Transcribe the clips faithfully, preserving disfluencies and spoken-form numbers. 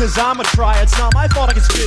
cause I'ma try. It's not my fault I can spit.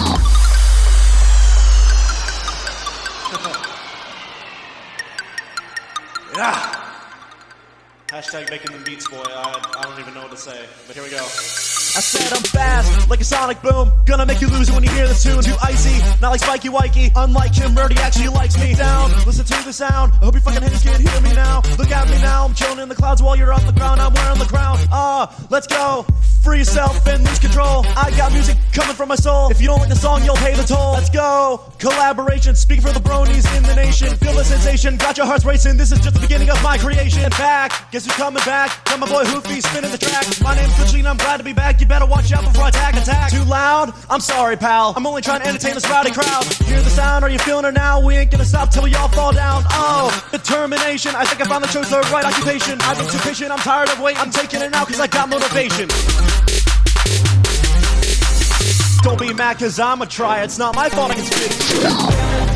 Yeah. Hashtag making them beats, boy. I, I don't even know what to say, but here we go. I said I'm fast, like a sonic boom. Gonna make you lose it when you hear this tune. Too icy, not like Spikey Wikey. Unlike him, Murdy actually likes me. Down, listen to the sound. I hope you fucking haters can't hear me now. Look at me now, I'm chilling in the clouds while you're on the ground. I'm wearing the crown. Ah, uh, let's go. Free yourself and lose control. I got music coming from my soul. If you don't like the song, you'll pay the toll. Let's go. Collaboration, speaking for the bronies in the nation. Feel the sensation, got your hearts racing. This is just the beginning of my creation. And back, guess who's coming back? Got my boy Hoofy spinning the track. My name's Twitchy and I'm glad to be back. You better watch out before I attack, attack. Too loud? I'm sorry, pal. I'm only trying to entertain this rowdy crowd. Hear the sound, are you feeling it now? We ain't gonna stop till we all fall down. Oh, determination. I think I finally chose the right occupation. I've been too patient, I'm tired of waiting. I'm taking it now cause I got motivation. Don't be mad cause I'ma try. It's not my fault I can spit.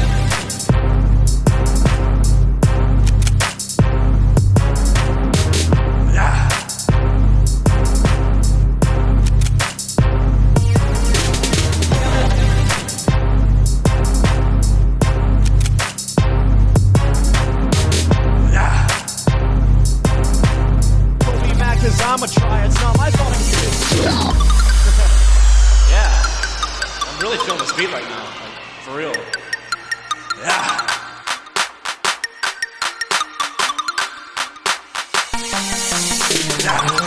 I'ma try, it's not my fault I can spit. Yeah, I'm really feeling this beat right now, like, for real. Yeah. Yeah.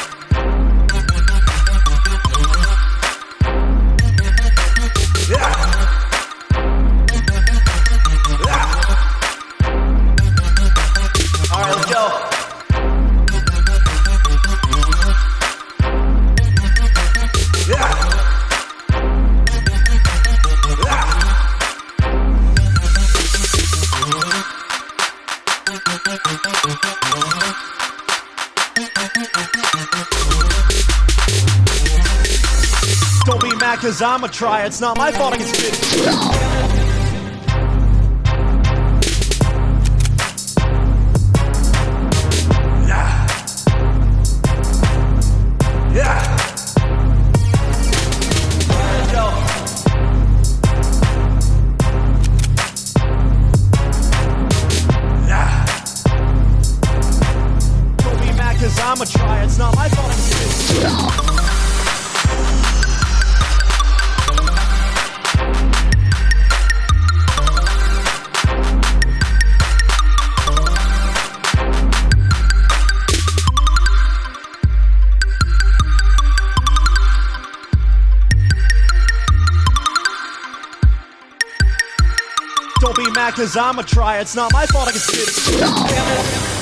Don't be mad cause I'ma try. It's not my fault I can spit. I'ma try, it's not my fault I can spit. Don't be mad cause I'ma try, it's not my fault I can spit.